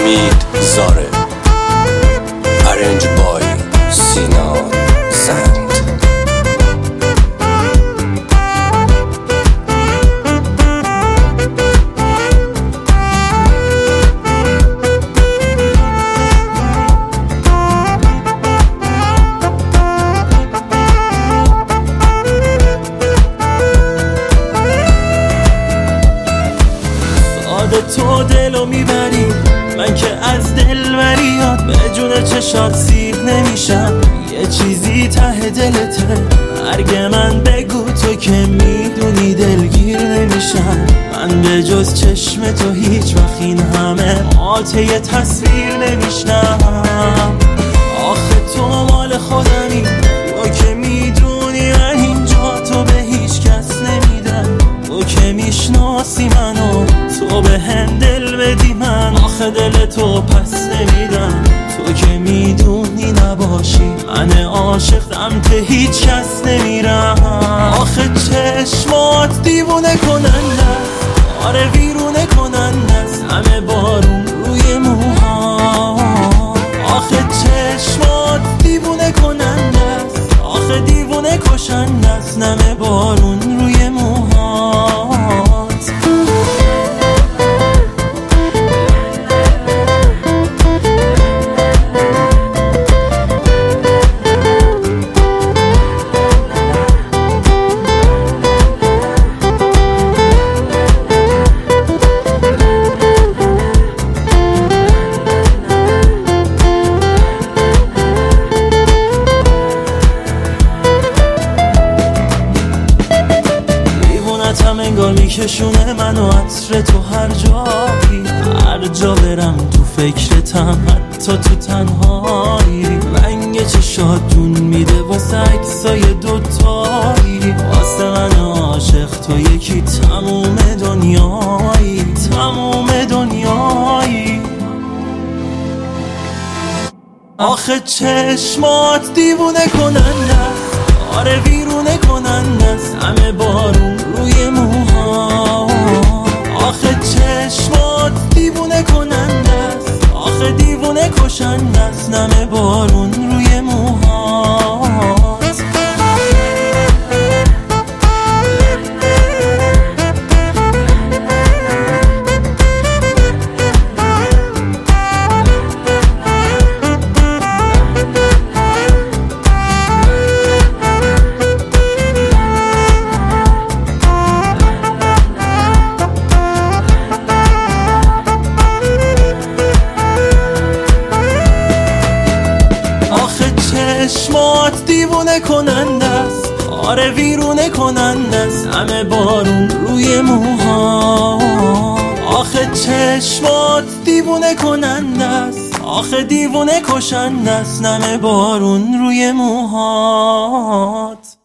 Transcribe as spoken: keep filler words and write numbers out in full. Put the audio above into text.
امید زاره. ارنج بای سینا زند. تو دلو میبری، من که از دل بریاد به جون چشات سیر نمیشم. یه چیزی ته دلته، مرگ من بگو تو که میدونی دلگیر نمیشم. من به جز چشم تو هیچ وقت این همه ماته یه تصویر نمیشنم. آخه تو مال خودمی، تو که میدونی من اینجا تو به هیچ کس نمیدم. تو که میشناسی منو، تو به هم دل بدی من آخه دل تو پس نمیدم. تو که میدونی نباشی من عاشق سمت هیچ کس نمیرم. آخه چشمات دیوونه کننده، آره ویرونه کننده است، همه بارون روی موها. آخه چشمات دیوونه کننده است، آخه دیوونه کشنده است، همه بارون روی موها. هم انگار میکشونه منو عطر تو هر جایی، هر جا برم تو فکرتم، حتی تو تنهایی. رنگ چشات جون میده واسه عکسای دوتایی، واسه من عاشق تو یکی تموم دنیایی، تموم دنیایی. آخه چشمات دیوونه کننده، آره ویرونه کننده است، همه بارون روی موها. آخه چشمات دیوونه کننده است، آخه دیوونه کشنده است، همه بارون روی موهات. چشمات دیوونه کننده است، آره ویرونه کننده است، همه بارون روی موها. آخه چشمات دیوونه کننده است، آخه دیوونه کشنده است، همه بارون روی موهات.